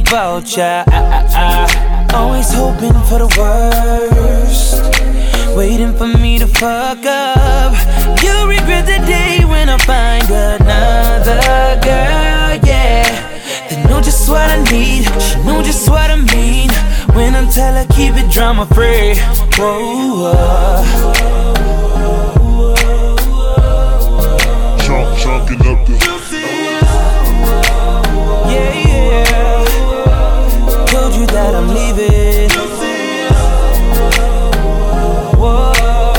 vulture. Always hoping for the worst, waiting for me to fuck up. You regret the day when I find another girl, yeah. They know just what I need, she know just what I mean. When I tell her keep it drama free. Whoa, Chunking up the yeah. Told you that I'm leaving. Whoa.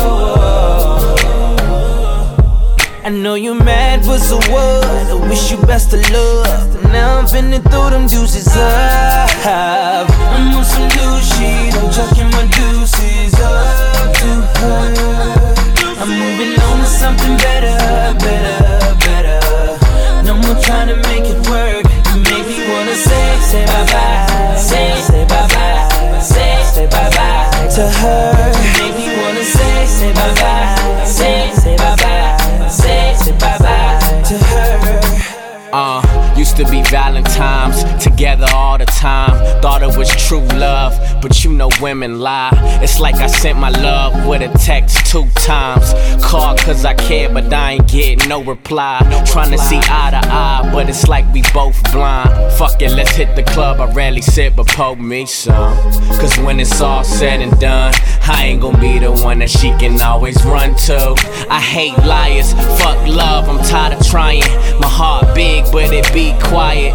I know you mad, but so what? I wish you best of luck. Now I'm finna throw them deuces up. I'm on some new shit, I'm chucking my deuces up to her. I'm moving on to something better, better, better. No more trying to make it work. You make me wanna say bye-bye. Say bye-bye. Say bye-bye to her. You make me wanna say bye-bye. Say bye-bye. Say bye-bye to her. Used to be Valentine's, together all the time. Thought it was true love, but you know women lie. It's like I sent my love with a text 2 times. Called cause I care, but I ain't get no reply. Trying to see eye to eye, but it's like we both blind. Fuck it, let's hit the club. I rarely sit, but pour me some. Cause when it's all said and done, I ain't gon' be the one that she can always run to. I hate liars, fuck love, I'm tired of trying. My heart big, but it be quiet.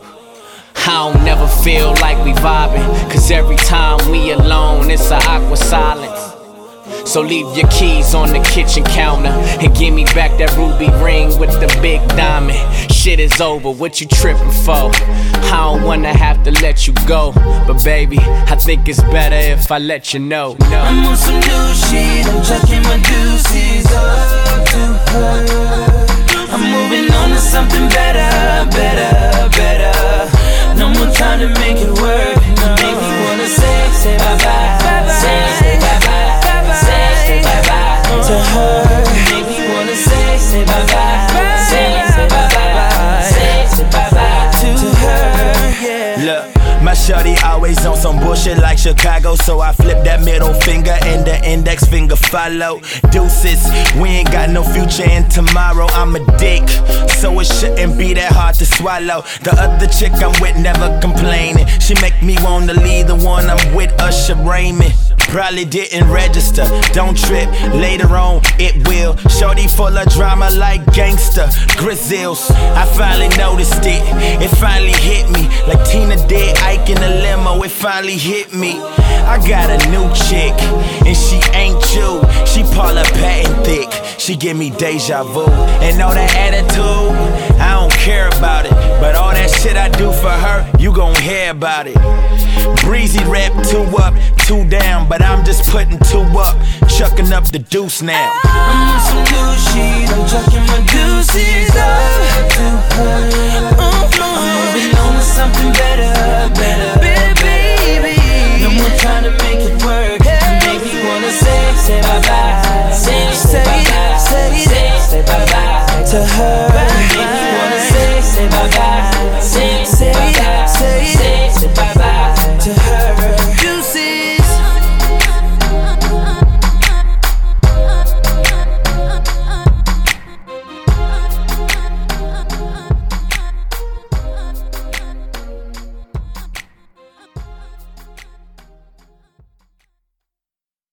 I don't never feel like we vibing, cause every time we alone, it's a awkward silence. So leave your keys on the kitchen counter and give me back that ruby ring with the big diamond. Shit is over, what you tripping for? I don't wanna have to let you go, but baby, I think it's better if I let you know. I'm on some new shit, I'm chucking my deuces up to her. I'm moving on to something better, better, better. No more trying to make it work. Make me wanna say bye-bye. Say bye-bye. Say bye-bye to her. Make me wanna say bye-bye. Say bye-bye. Say bye-bye to her, yeah. Look, my shorty always on some bullshit like Chicago, so I flip that middle finger and the index finger follow. Deuces, we ain't got no future in tomorrow. I'm a dick, so it shouldn't be that hard to swallow. The other chick I'm with never complaining. She make me wanna leave the one I'm with, Usher Raymond. Probably didn't register, don't trip, later on it will. Shorty full of drama like gangsta, Grizzles. I finally noticed it, it finally hit me. Like Tina did Ike in a limo, it finally hit me. I got a new chick, and she ain't you. She Paula Patton thick, she give me deja vu. And all that attitude, I don't care about it. But all that shit I do for her, you gon' hear about it. Breezy rap 2 up, 2 down, but I'm just putting 2 up, chucking up the deuce now. I'm on some new shit, I'm chucking my deuces up to her. I'm moving on to something better, better, baby. No more trying to make it work. Make me wanna say bye-bye. Say bye-bye. Say bye-bye to her.